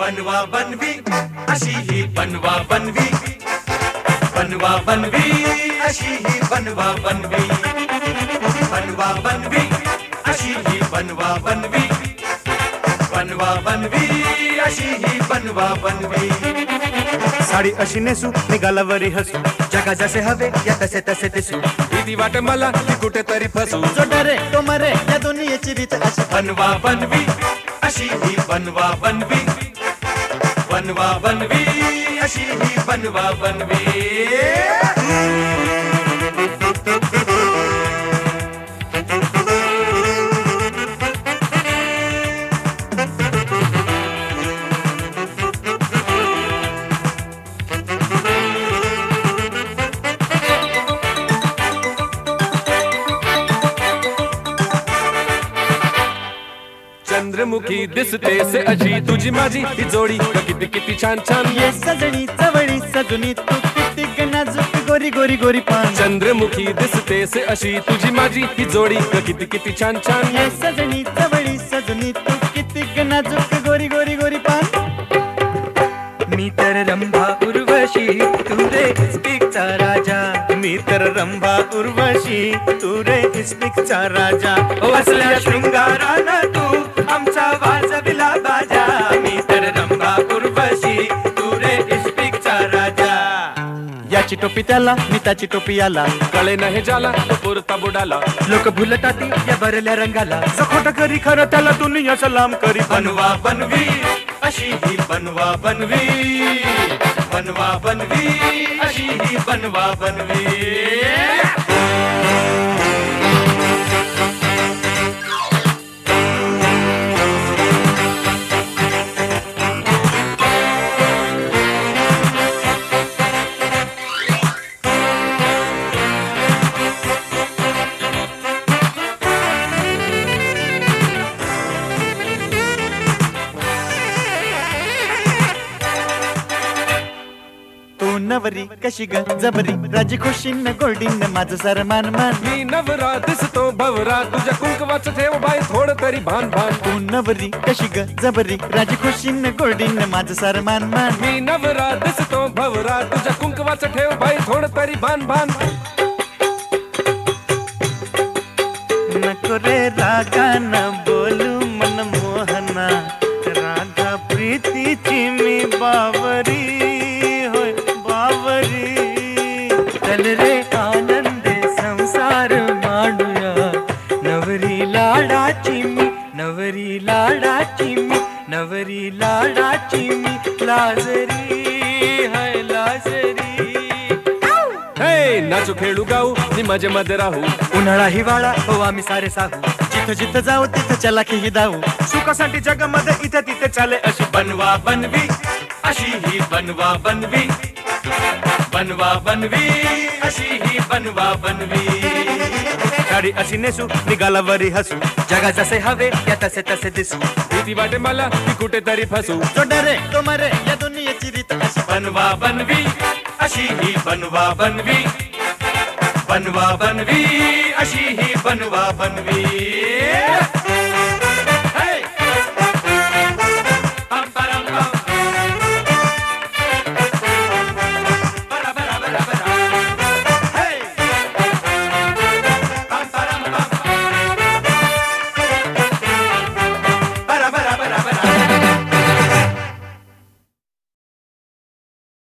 बनवा बनवी अशी ही बनवा बनवी, बनवा बनवी अशी ही बनवा बनवी, बनवा बनवी अशी ही बनवा बनवी, बनवा बनवी अशी ही बनवा बनवी. साडी अशी नेसू निघालावरी हसू, जगा जसे हवे या तसे तसे दिसू, भीती वाटे मला की कुठेतरी फसू. जो डरे तो मरे या दुनियेची रीत अशी. बनवा बनवी अशी ही बनवा बनवी, बनवा बनवी अशी ही बनवा बनवी. चंद्रमुखी दिसते से अशी तुझी माझी ही जोडी, किती किती छान छान. ये सजणी चवळी सजुनी तू किती नाजूक गोरी गोरी गोरी पान. चंद्रमुखी दिसते से अशी तुझी माझी ही जोडी, किती किती छान छान. ये सजणी चवळी सजुनी तू किती नाजूक गोरी गोरी गोरी पान. मी तर रंभा उर्वशी तू रे इस्पिकचा राजा, मी तर रंभा उर्वशी तू रे इस्पिकचा राजा. असल्या शृंगारानं तू आमचा वाजविला बाजा. मी तर रंभा उर्वशी तू रे इस्पिकचा राजा. याची टोपी त्याला मी त्याची टोपी याला, कळे नाही जाला तो पुरता बुडाला. लोक भुलताती या भरल्या रंगाला, जो खोटा करी खरं त्याला दुनिया सलाम करी. बनवा बनवी अशी ही बनवा बनवी, बनवा बनवी अशी ही बनवा बनवी. नवरी कशी ग जबरी राजी खुशीन गोल्डीन माझं सर मान मान. मी नवरा दिसतो भवरा तुझ्या कुंकवाचं ठेव बाई थोडं तरी भान भान. तू नवरी कशी ग जबरी राजी खुशीन गोल्डीन माझं सर मान मान. मी नवरा दिसतो भवरा तुझ्या कुंकवाचं ठेव बाई थोडं तरी भान भान. नको रे रागानं बोलू मन मोहना, राधा प्रीतीची मी बावरी होय बावरी. चल रे आनंदे संसार मांडूया, नवरी लाडाची मी, नवरी लाडाची मी, नवरी लाडाची मी लाजरी हाय लाजरी. हे नाचू खेळू गाऊ नि मजे मध्ये राहू, उन्हाळा हिवाळा हो आम्ही सारे साहू. जिथं जिथं जाऊ तिथं चला की ही धावू. सुखासाठी जगामध्ये इथे तिथे चाले अशी बनवा बनवी अशी ही बनवा बनवी, बनवा बनवी अशी ही बनवा बनवी. साडी अशी नेसू निघालावरी हसू, जगा जसे हवे या तसे तसे दिसू, भीती वाटे मला की कुठेतरी फसू. जो डरे तो मरे या दुनियेची रीत अशी. बनवा बनवी अशी ही बनवा बनवी, बनवा बनवी अशी ही बनवा बनवी.